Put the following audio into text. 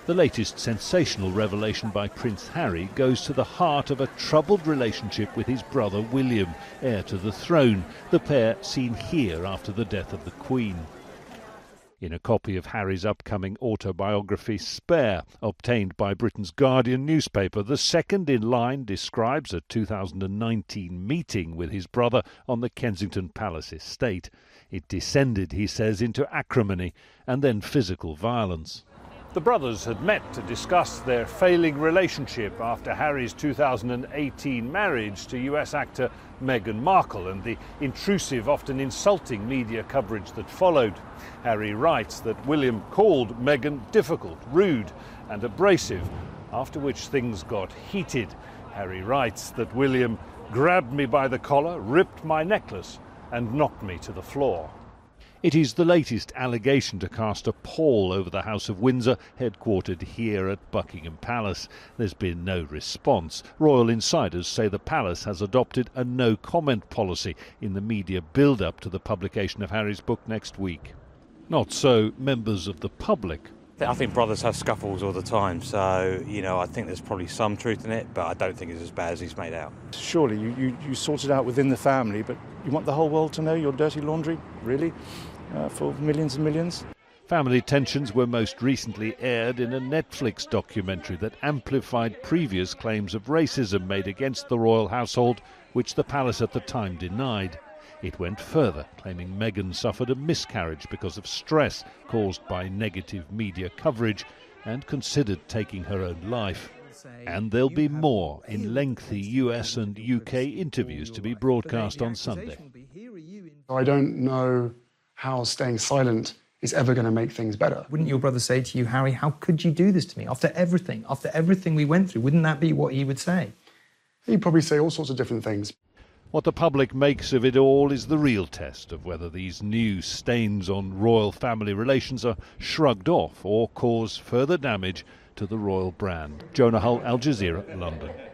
The latest sensational revelation by Prince Harry goes to the heart of a troubled relationship with his brother William, heir to the throne, the pair seen here after the death of the Queen. In a copy of Harry's upcoming autobiography Spare, obtained by Britain's Guardian newspaper, the second in line describes a 2019 meeting with his brother on the Kensington Palace estate. It descended, he says, into acrimony and then physical violence. The brothers had met to discuss their failing relationship after Harry's 2018 marriage to US actor Meghan Markle and the intrusive, often insulting media coverage that followed. Harry writes that William called Meghan difficult, rude and abrasive, after which things got heated. Harry writes that William grabbed me by the collar, ripped my necklace and knocked me to the floor. It is the latest allegation to cast a pall over the House of Windsor, headquartered here at Buckingham Palace. There's been no response. Royal insiders say the palace has adopted a no-comment policy in the media build-up to the publication of Harry's book next week. Not so members of the public. I think brothers have scuffles all the time, so, I think there's probably some truth in it, but I don't think it's as bad as he's made out. Surely you sort it out within the family, but you want the whole world to know your dirty laundry? Really? For millions and millions? Family tensions were most recently aired in a Netflix documentary that amplified previous claims of racism made against the royal household, which the palace at the time denied. It went further, claiming Meghan suffered a miscarriage because of stress caused by negative media coverage and considered taking her own life. And there'll be more in lengthy US and UK interviews to be broadcast on Sunday. I don't know how staying silent is ever going to make things better. Wouldn't your brother say to you, Harry, how could you do this to me? After everything we went through, wouldn't that be what he would say? He'd probably say all sorts of different things. What the public makes of it all is the real test of whether these new stains on royal family relations are shrugged off or cause further damage to the royal brand. Jonah Hull, Al Jazeera, London.